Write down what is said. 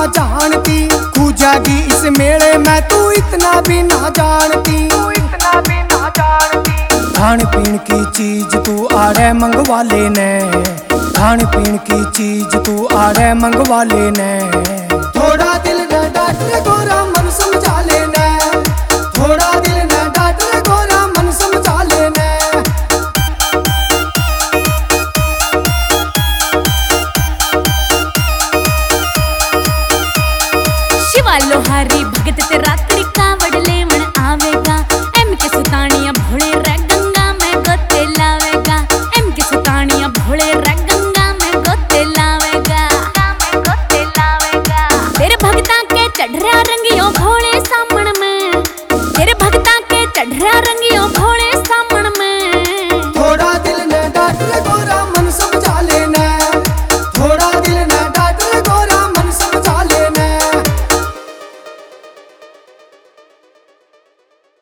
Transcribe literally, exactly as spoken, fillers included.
जानती, खू जागी इस मेले में तू इतना भी ना जानती, तू इतना भी ना जानती। खान पीन की चीज तू आड़े मंगवा लेने, खान पीन की चीज तू आड़े मंगवा लेने। थोड़ा दिल न डांट रे गोरा मन समझा लेने, थोड़ा दिल न डांट रे गोरा मन समझा लेने। शिवा लोहारी भगत ते रात्रि